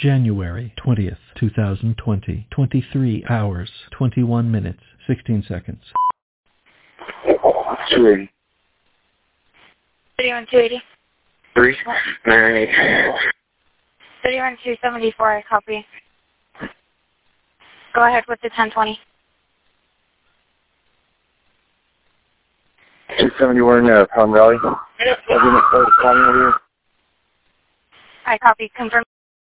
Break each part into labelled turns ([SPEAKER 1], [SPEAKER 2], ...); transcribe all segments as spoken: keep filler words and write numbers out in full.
[SPEAKER 1] January twentieth, two thousand twenty, twenty-three hours, twenty-one minutes, sixteen seconds.
[SPEAKER 2] two eighty.
[SPEAKER 3] thirty-one two eighty.
[SPEAKER 2] three ninety-eight.
[SPEAKER 3] thirty-one two seventy-four, I copy. Go ahead with the ten twenty.
[SPEAKER 2] two seventy-one, uh, Pound Valley. Over here.
[SPEAKER 3] I copy. Confirm.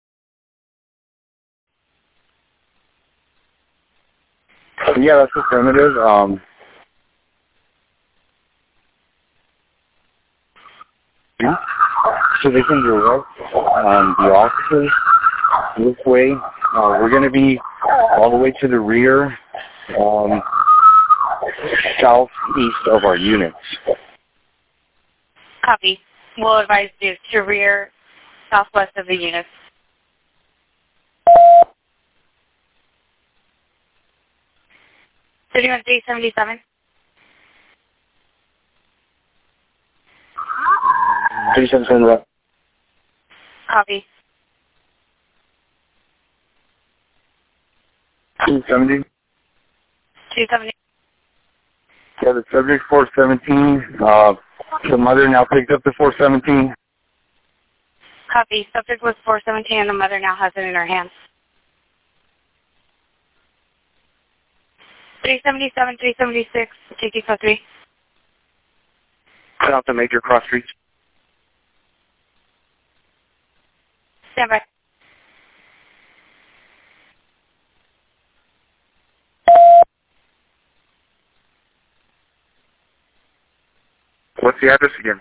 [SPEAKER 2] Yeah, that's affirmative. Um, yeah. So they can direct um, the officers this way. Uh, we're going to be all the way to the rear, um, southeast of our units.
[SPEAKER 3] Copy. We'll advise you to rear southwest of the units. thirty-one three seventy-seven.
[SPEAKER 2] three seventy-seven left.
[SPEAKER 3] Copy.
[SPEAKER 2] two seventy.
[SPEAKER 3] two seventy.
[SPEAKER 2] Yeah, the subject four seventeen. Uh, the mother now picked up the four seventeen.
[SPEAKER 3] Copy. Subject was four seventeen and the mother now has it in her hands. three seventy-seven, three seventy-six, T T code three.
[SPEAKER 2] Cut out the major cross streets.
[SPEAKER 3] Stand by.
[SPEAKER 2] What's the address again?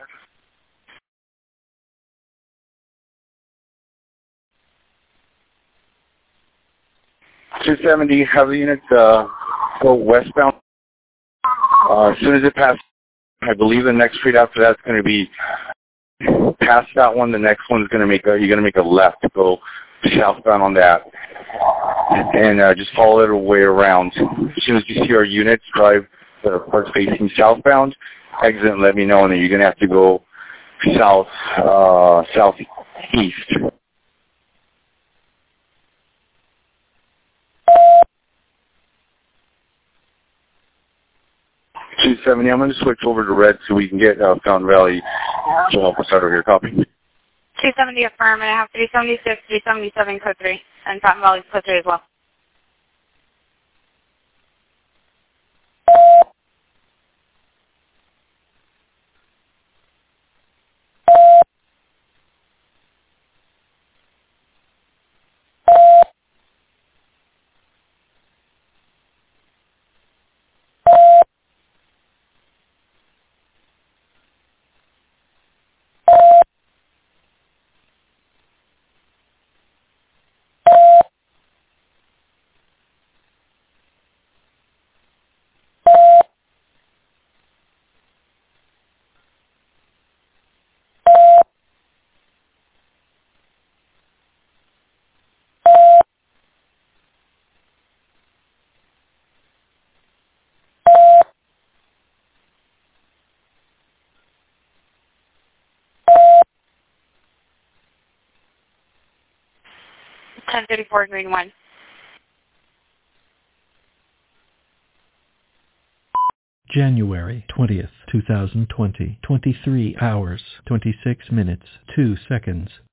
[SPEAKER 2] two seventy, have the units uh, go westbound. Uh, as soon as it passes, I believe the next street after that's going to be past that one. The next one's going to make a, you're going to make a left to go southbound on that. And uh, just follow it way around. As soon as you see our units drive that are parked facing southbound, exit and let me know, and then you're going to have to go south, uh, southeast. two seventy, I'm going to switch over to red so we can get uh, Fountain Valley to help us out over here. Copy.
[SPEAKER 3] two seventy affirm, and I have three seventy-six, three seventy-seven code three, and Fountain Valley's code three as well. ten thirty-four, green one.
[SPEAKER 1] January twentieth, two thousand twenty, twenty-three hours, twenty-six minutes, two seconds.